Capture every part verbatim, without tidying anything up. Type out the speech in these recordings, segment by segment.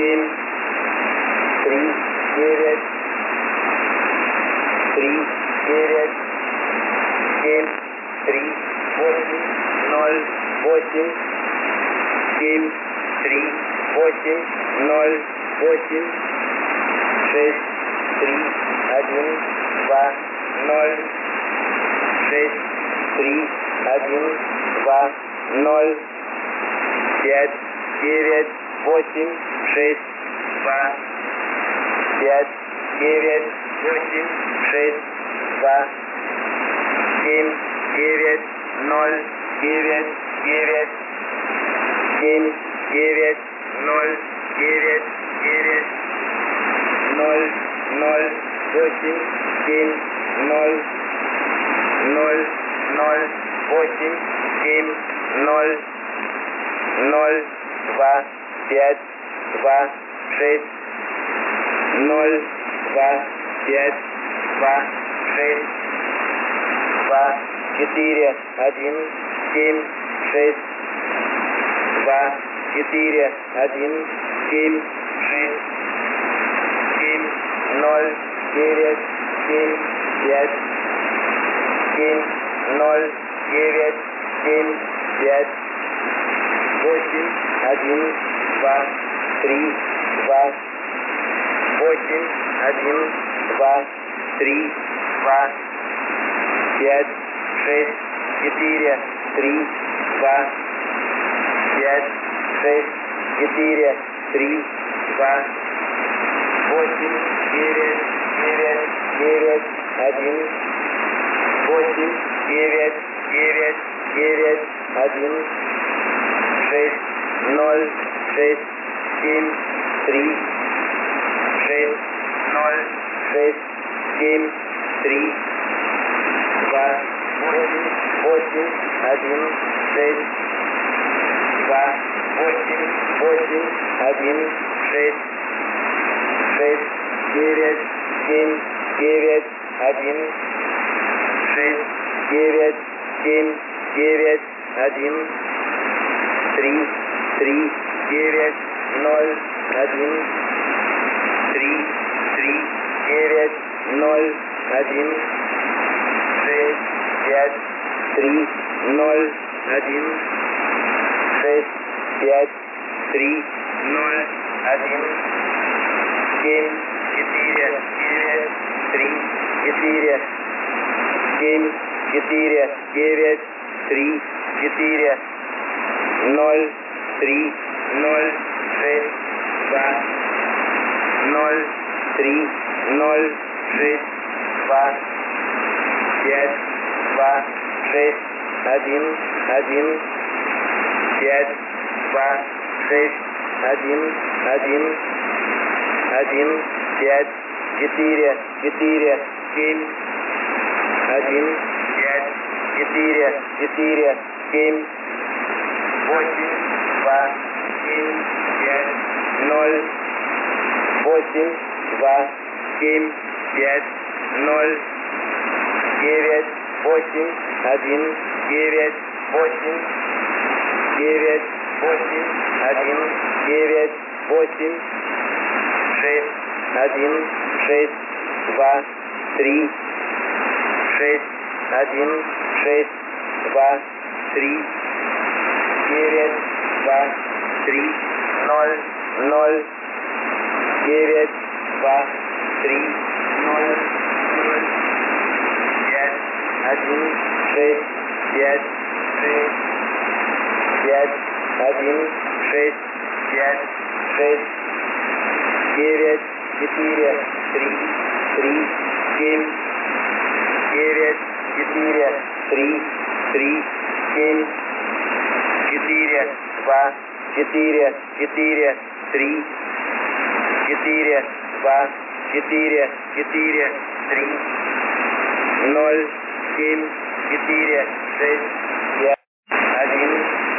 семь, три, девять, три, девять, семь, три, восемь, ноль, восемь, семь, три, восемь, ноль, восемь, шесть, три, один, два, ноль, шесть, три, один, два, ноль, пять, девять, восемь, шесть, два, пять, девять, восемь, шесть, два, семь, девять, ноль, девять, девять, семь, девять, ноль, девять, девять, ноль, ноль, восемь, семь, ноль, ноль, ноль, восемь, семь, ноль, ноль, два, пять, два, шесть, ноль, два, пять, два, шесть, два, четыре, один, семь, шесть, два, четыре, один, семь, шесть, семь, ноль, девять, семь, пять, семь, ноль, девять, семь, пять, восемь, один, два, три, два, восемь, один, два, три, два, пять, шесть, четыре, три, два, пять, шесть, четыре, три, два, восемь, девять, девять, девять, один, восемь, девять, девять, девять, один, шесть, ноль, шесть, семь, три, шесть, ноль, шесть, семь, три, два, восемь, восемь, один, шесть, два, восемь, восемь, один, шесть, шесть, девять, семь, девять, один, шесть, девять, семь, девять, один, три, три, девять, ноль, один, три, три, девять, ноль, один, шесть, пять, три, ноль, один, шесть, пять, три, ноль, один, семь, четыре, девять, три, четыре, семь, четыре, девять, три, четыре, ноль, три, ноль, шесть, два, ноль, три, ноль, шесть, два, пять, два, шесть, один, один, пять, два, шесть, один, один, один, пять, четыре, четыре, семь, один, пять, четыре, четыре, семь, восемь, два, семь, пять, ноль, восемь, два, семь, пять, ноль, девять, восемь, один, девять, восемь, девять, восемь, один, девять, восемь, шесть, один, шесть, два, три, шесть, один, шесть, два, три, девять, два, три, ноль, ноль, девять, два, три, ноль, ноль, пять, один, шесть, пять, шесть, пять, один, шесть, пять, шесть, девять, четыре, три, три, семь, девять, четыре, три, три, семь, четыре, два, четыре, четыре, три, четыре, два, четыре, четыре, три, ноль, семь, четыре, шесть, пять, один,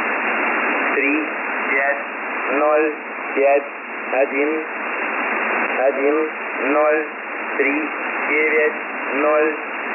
три, пять, ноль, пять, один, один, ноль, три, девять, ноль,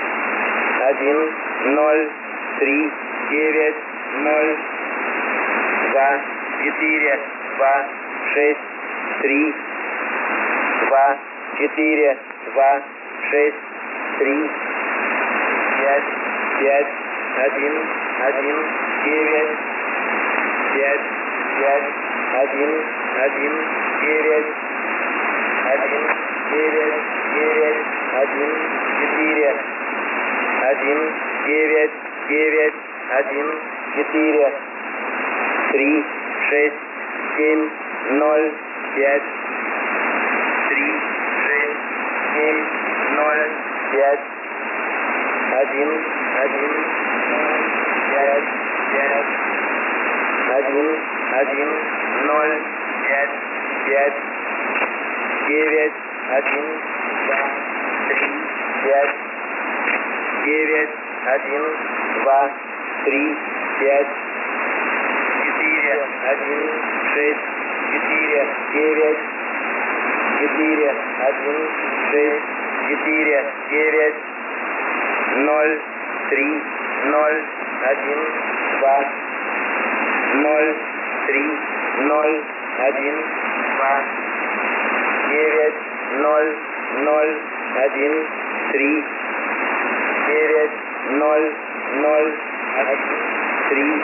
один, ноль, три, девять, ноль, два, четыре, два, шесть, три, два, четыре, два, шесть, три, пять, пять, один, один, девять, пять, пять, один, один, девять, один, девять, девять, один, четыре, один, девять, девять, один, четыре, три, шесть, семь, ноль, пять, три, шесть, семь, ноль, пять, один, один, ноль, пять, пять, один, один, ноль, пять, пять, девять, один, два, три, пять, девять, один, два, три, пять, четыре, один, шесть, четыре, девять, четыре, один, шесть, четыре, девять, ноль, три, ноль, один, два, ноль, три, ноль, один, два, девять, ноль, ноль, один, три, девять, ноль, ноль, один, три,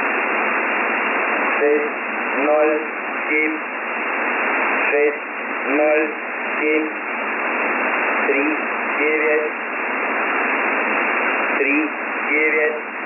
шесть, ноль, семь, шесть, ноль, семь, три, девять, три, девять,